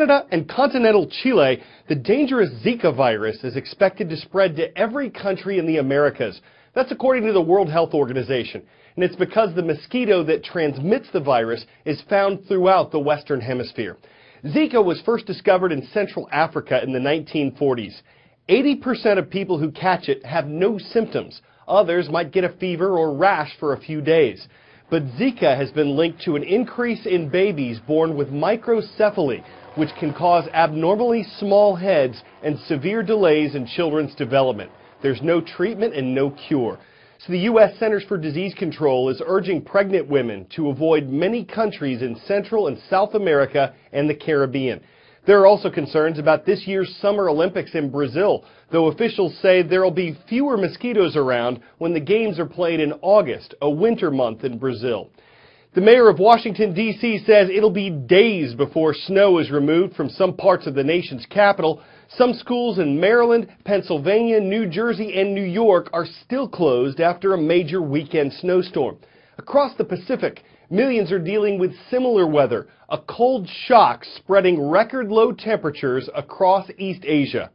Canada and continental Chile, the dangerous Zika virus is expected to spread to every country in the Americas. That's according to the World Health Organization. And it's because the mosquito that transmits the virus is found throughout the Western Hemisphere. Zika was first discovered in Central Africa in the 1940s. 80% of people who catch it have no symptoms. Others might get a fever or rash for a few days. But Zika has been linked to an increase in babies born with microcephaly, which can cause abnormally small heads and severe delays in children's development. There's no treatment and no cure. So the U.S. Centers for Disease Control is urging pregnant women to avoid many countries in Central and South America and the Caribbean. There are also concerns about this year's Summer Olympics in Brazil, though officials say there will be fewer mosquitoes around when the games are played in August, a winter month in Brazil. The mayor of Washington, D.C. says it'll be days before snow is removed from some parts of the nation's capital. Some schools in Maryland, Pennsylvania, New Jersey, and New York are still closed after a major weekend snowstorm. Across the Pacific, millions are dealing with similar weather, a cold shock spreading record low temperatures across East Asia.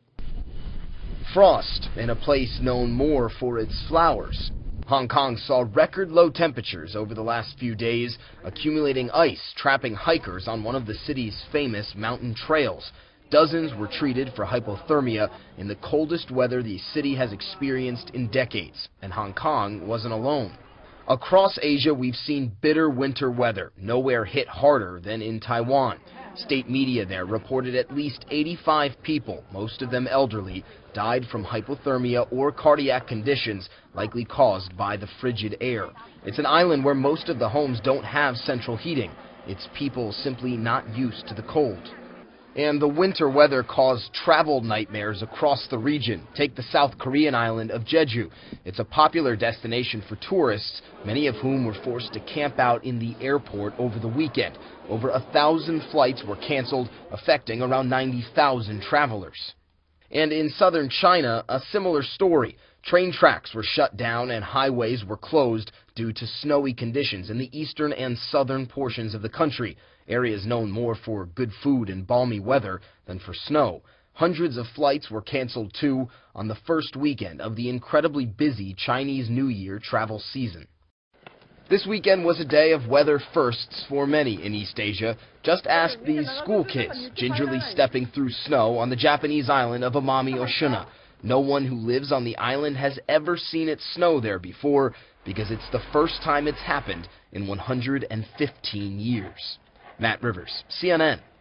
Frost in a place known more for its flowers. Hong Kong saw record low temperatures over the last few days, accumulating ice, trapping hikers on one of the city's famous mountain trails. Dozens were treated for hypothermia in the coldest weather the city has experienced in decades, and Hong Kong wasn't alone. Across Asia, we've seen bitter winter weather, nowhere hit harder than in Taiwan. State media there reported at least 85 people, most of them elderly, died from hypothermia or cardiac conditions likely caused by the frigid air. It's an island where most of the homes don't have central heating. It's people simply not used to the cold. And the winter weather caused travel nightmares across the region. Take the South Korean island of Jeju. It's a popular destination for tourists, many of whom were forced to camp out in the airport over the weekend. Over 1,000 flights were canceled, affecting around 90,000 travelers. And in southern China, a similar story. Train tracks were shut down and highways were closed due to snowy conditions in the eastern and southern portions of the country, areas known more for good food and balmy weather than for snow. Hundreds of flights were canceled too on the first weekend of the incredibly busy Chinese New Year travel season. This weekend was a day of weather firsts for many in East Asia. Just ask these school kids gingerly stepping through snow on the Japanese island of Amami Oshuna. No one who lives on the island has ever seen it snow there before because it's the first time it's happened in 115 years. Matt Rivers, CNN.